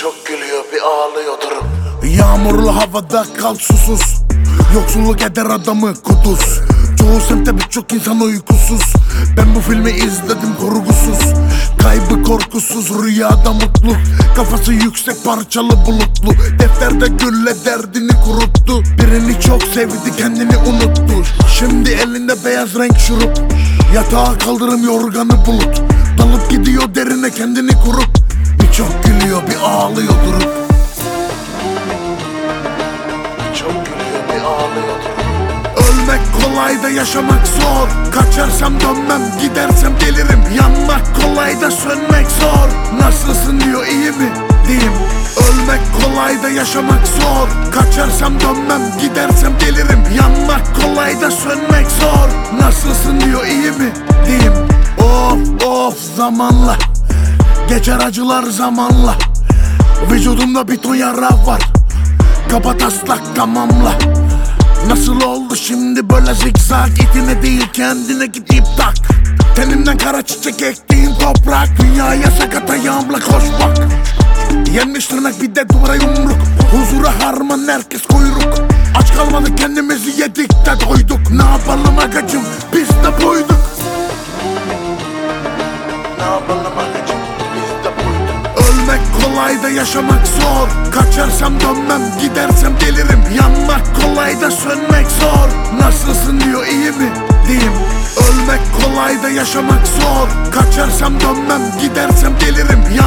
çok gülüyor bir ağlıyordur. Yağmurlu havada kal susuz, yoksulluk eder adamı kuduz. Çoğu semtte birçok insan uykusuz. Ben bu filmi izledim kurgusuz. Kaybı korkusuz, rüyada mutlu. Kafası yüksek parçalı bulutlu. Defterde gülle derdini kuruttu. Birini çok sevdi kendini unuttu. Şimdi elinde beyaz renk şurup. Yatağa kaldırım yorganı bulut. Dalıp gidiyor derine kendini kurup. Bir çok gülüyor bir ağlıyor durup. Çok gülüyor bir ağlıyordur. Ölmek kolay da yaşamak zor. Kaçarsam dönmem, gidersem gelirim. Yanmak kolay da sönmek zor. Nasılsın diyor, iyi mi diyeyim. Ölmek kolay da yaşamak zor. Kaçarsam dönmem, gidersem gelirim. Yanmak kolay da sönmek zor. Nasılsın diyor, iyi mi diyeyim. Of of zamanla geçer acılar zamanla. Vücudumda bir ton yara var. Kaba taslak tamamla. Nasıl oldu şimdi böyle zikzak? İtine değil kendine gidip tak. Tenimden kara çiçek ektiğin toprak. Dünyaya sakat ayağımla koş bak. Yenmiş tırnak bir de duvara yumruk. Huzura harman herkes kuyruk. Aç kalmadık kendimizi yedik de doyduk. Ne yapalım agacım biz de buyduk. Ne yapalım agacım biz de buyduk. Ölmek kolay da yaşamak zor. Kaçarsam dönmem, gidersem gelirim. Yanmak kolay da sönmek zor. Nasılsın diyor, iyi mi diyeyim. Ölmek kolay da yaşamak zor. Kaçarsam dönmem, gidersem gelirim.